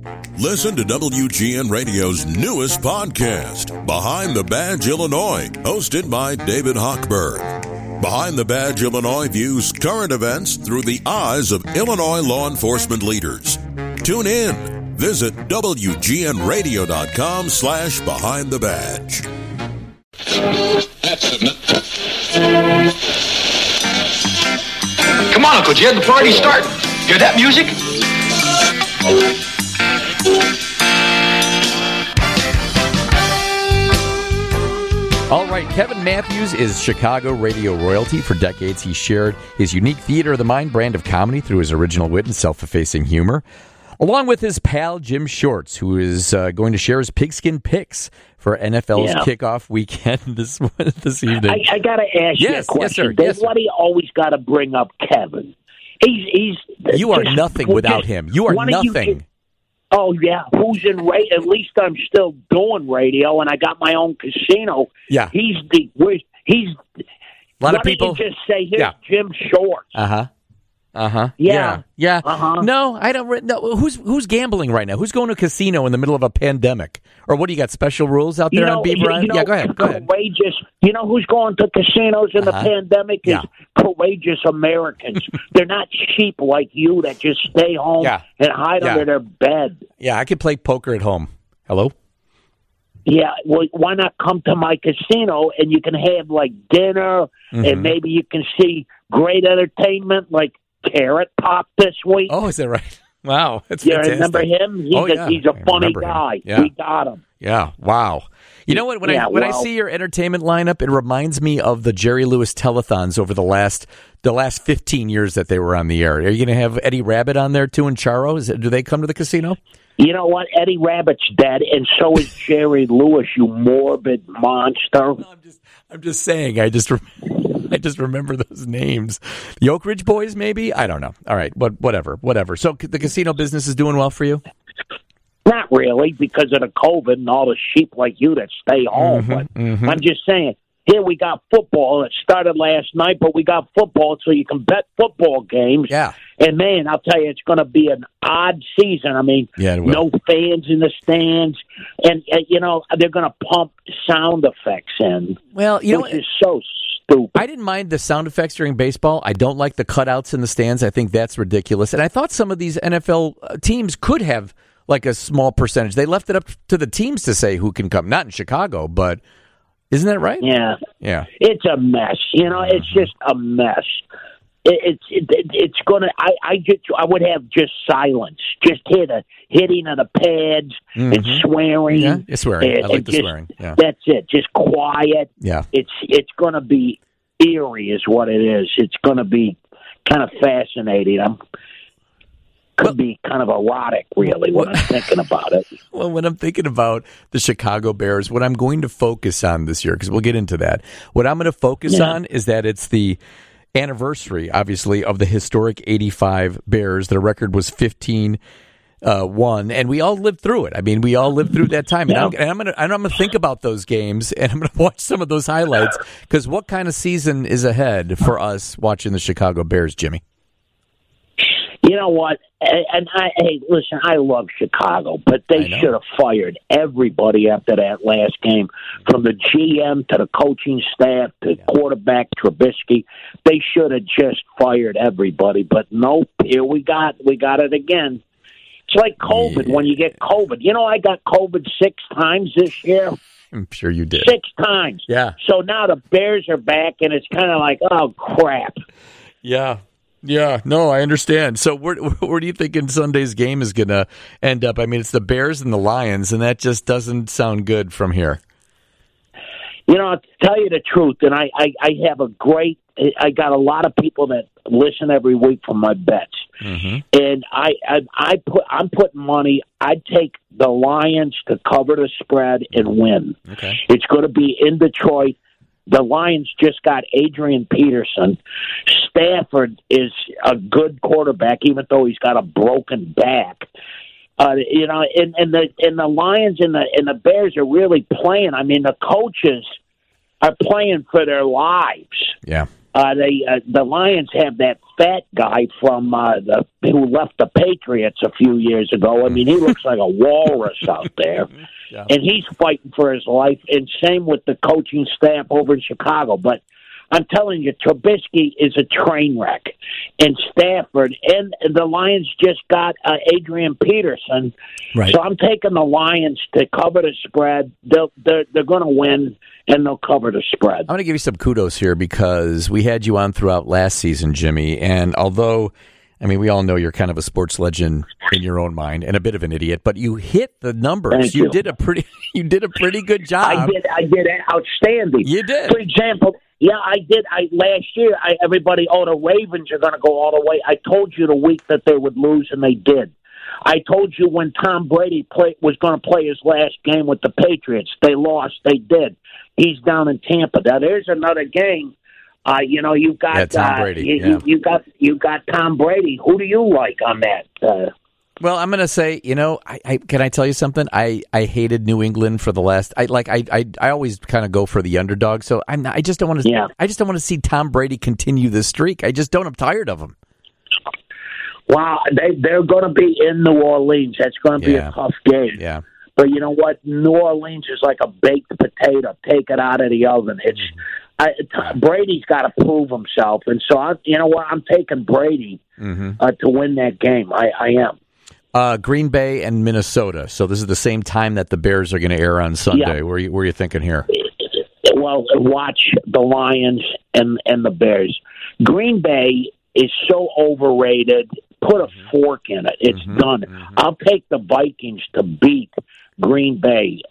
Listen to WGN Radio's newest podcast, Behind the Badge Illinois, hosted by David Hochberg. Behind the Badge Illinois views current events through the eyes of Illinois law enforcement leaders. Tune in. Visit WGNRadio.com/Behind the Badge. Come on, Uncle Jed, the party's starting. Hear that music? All right, Kevin Matthews is Chicago radio royalty. For decades, he shared his unique theater of the mind brand of comedy through his original wit and self-effacing humor, along with his pal Jim Shorts, who is going to share his pigskin picks for NFL's kickoff weekend this evening. I got to ask you a question. Yes, sir. Yes, why do you always got to bring up Kevin? You are nothing without him. You are nothing. Oh, yeah. Who's in radio? At least I'm still doing radio, and I got my own casino. Yeah. He's a lot of people just say, here's Jim Shorts. Yeah. No, I don't. No, who's gambling right now? Who's going to a casino in the middle of a pandemic? Or what do you got? Special rules out there on Beaver Island? Yeah, go ahead. Courageous. You know who's going to casinos in the pandemic? Is courageous Americans. They're not sheep like you that just stay home and hide under their bed. Yeah, I could play poker at home. Hello. Yeah, well, why not come to my casino and you can have like dinner and maybe you can see great entertainment like Carrot Top this week. Oh, is that right? Wow, that's fantastic. Remember him? He's a funny guy. Yeah. We got him. Yeah, wow. You know what? When I see your entertainment lineup, it reminds me of the Jerry Lewis telethons over the last 15 years that they were on the air. Are you going to have Eddie Rabbit on there too and Charo? Do they come to the casino? You know what? Eddie Rabbit's dead, and so is Jerry Lewis, you morbid monster. No, I'm just saying. I just remember those names. The Oak Ridge Boys, maybe? I don't know. All right, but whatever. So the casino business is doing well for you? Not really, because of the COVID and all the sheep like you that stay home. But I'm just saying, here we got football. It started last night, but we got football, so you can bet football games. Yeah. And, man, I'll tell you, it's going to be an odd season. I mean, no fans in the stands. And, they're going to pump sound effects in, which is so stupid. I didn't mind the sound effects during baseball. I don't like the cutouts in the stands. I think that's ridiculous. And I thought some of these NFL teams could have, like, a small percentage. They left it up to the teams to say who can come. Not in Chicago, but isn't that right? Yeah. It's a mess. It's just a mess. It's gonna. I would have just silence, just hitting of the pads and swearing. Yeah, swearing. I like the swearing. Yeah. That's it. Just quiet. Yeah. It's gonna be eerie, is what it is. It's gonna be kind of fascinating. Could be kind of erotic, really, when I'm thinking about it. Well, when I'm thinking about the Chicago Bears, what I'm going to focus on this year, because we'll get into that, what I'm going to focus on is that it's the anniversary, obviously, of the historic 85 Bears. Their record was 15-1, and we all lived through it. I mean, we all lived through that time. And I'm gonna think about those games, and I'm gonna watch some of those highlights, because what kind of season is ahead for us watching the Chicago Bears, Jimmy? You know what? And listen, I love Chicago, but they should have fired everybody after that last game, from the GM to the coaching staff to quarterback Trubisky. They should have just fired everybody. But nope, here we got it again. It's like COVID when you get COVID. I got COVID 6 times this year. I'm sure you did. 6 times. Yeah. So now the Bears are back, and it's kind of like, oh, crap. Yeah. Yeah, no, I understand. So where do you think Sunday's game is going to end up? I mean, it's the Bears and the Lions, and that just doesn't sound good from here. To tell you the truth, and I have I got a lot of people that listen every week for my bets. And I'm putting money. I'd take the Lions to cover the spread and win. Okay. It's going to be in Detroit. The Lions just got Adrian Peterson. Stafford is a good quarterback, even though he's got a broken back. And the Lions and the Bears are really playing. I mean, the coaches are playing for their lives. Yeah. The Lions have that fat guy from who left the Patriots a few years ago. I mean, he looks like a walrus out there, and he's fighting for his life. And same with the coaching staff over in Chicago. But I'm telling you, Trubisky is a train wreck. And Stafford, and the Lions just got Adrian Peterson. Right. So I'm taking the Lions to cover the spread. They're going to win, and they'll cover the spread. I'm going to give you some kudos here because we had you on throughout last season, Jimmy. And although, I mean, we all know you're kind of a sports legend in your own mind and a bit of an idiot, but you hit the numbers. Thank you. did a pretty good job. I did outstanding. You did. For example, yeah, I did. Last year, everybody, the Ravens are going to go all the way. I told you the week that they would lose, and they did. I told you when Tom Brady was going to play his last game with the Patriots, they lost. They did. He's down in Tampa. Now there's another game. You've got Tom Brady. You got Tom Brady. Who do you like on that? Well, I'm going to say, can I tell you something? I hated New England for the last. I always kind of go for the underdog. So I just don't want to. Yeah. I just don't want to see Tom Brady continue this streak. I just don't. I'm tired of him. Wow, they're going to be in New Orleans. That's going to be a tough game. Yeah. But you know what? New Orleans is like a baked potato. Take it out of the oven. Brady's got to prove himself, and so I'm taking Brady to win that game. I am. Green Bay and Minnesota. So this is the same time that the Bears are going to air on Sunday. Yeah. Where are you thinking here? Well, watch the Lions and the Bears. Green Bay is so overrated. Put a fork in it. It's done. I'll take the Vikings to beat Green Bay.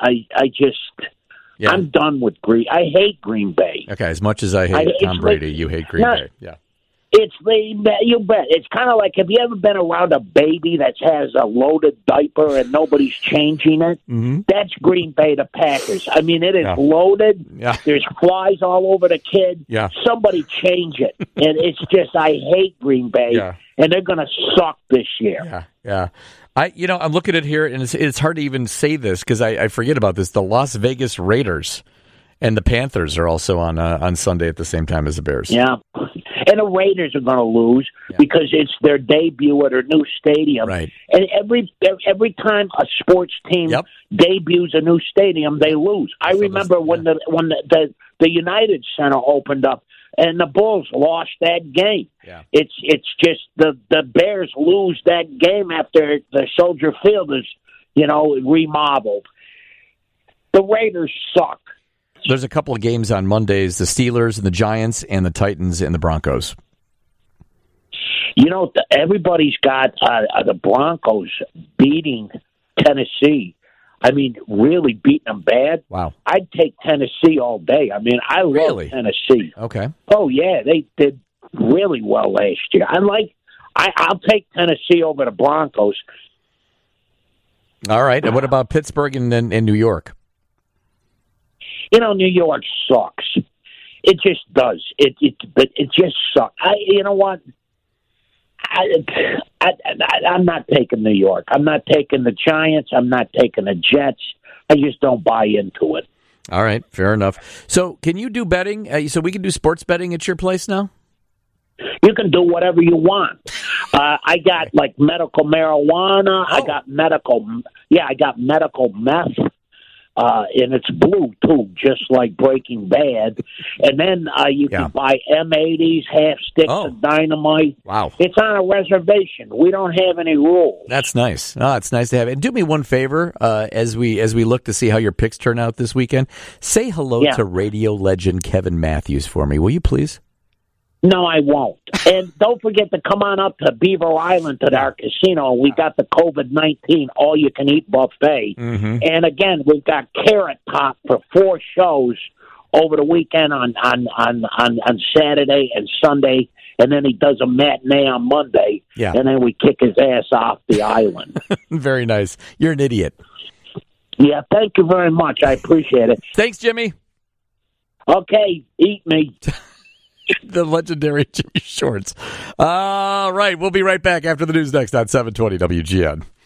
I'm done with Green. I hate Green Bay. Okay, as much as I hate Tom Brady, you hate Green Bay. Yeah. You bet. It's kind of like, have you ever been around a baby that has a loaded diaper and nobody's changing it? Mm-hmm. That's Green Bay, the Packers. I mean, it is loaded. Yeah. There's flies all over the kid. Yeah. Somebody change it. And it's just, I hate Green Bay, and they're going to suck this year. Yeah. I'm looking at here, and it's hard to even say this because I forget about this. The Las Vegas Raiders and the Panthers are also on Sunday at the same time as the Bears. Yeah. And the Raiders are going to lose because it's their debut at their new stadium. Right. And every time a sports team debuts a new stadium, they lose. I remember when the United Center opened up and the Bulls lost that game. Yeah. It's just the Bears lose that game after the Soldier Field is, remodeled. The Raiders suck. There's a couple of games on Mondays, the Steelers and the Giants and the Titans and the Broncos. Everybody's got the Broncos beating Tennessee. I mean, really beating them bad. Wow. I'd take Tennessee all day. I mean, I love Tennessee. Okay. Oh, yeah, they did really well last year. I'll take Tennessee over the Broncos. All right. And what about Pittsburgh and New York? New York sucks. It just does. It just sucks. You know what? I'm not taking New York. I'm not taking the Giants. I'm not taking the Jets. I just don't buy into it. All right, fair enough. So, can you do betting? So we can do sports betting at your place now? You can do whatever you want. I got medical marijuana. I got medical meth. And it's blue, too, just like Breaking Bad. And then you can buy M80s, half sticks of dynamite. Wow. It's on a reservation. We don't have any rules. That's nice. Oh, it's nice to have it. And do me one favor as we look to see how your picks turn out this weekend. Say hello to radio legend Kevin Matthews for me, will you please? No, I won't. And don't forget to come on up to Beaver Island to our casino. We got the COVID-19 all-you-can-eat buffet. Mm-hmm. And again, we've got Carrot Top for 4 shows over the weekend on Saturday and Sunday. And then he does a matinee on Monday. Yeah. And then we kick his ass off the island. Very nice. You're an idiot. Yeah, thank you very much. I appreciate it. Thanks, Jimmy. Okay, eat me. The legendary Jimmy Shorts. All right, we'll be right back after the news next on 720 WGN.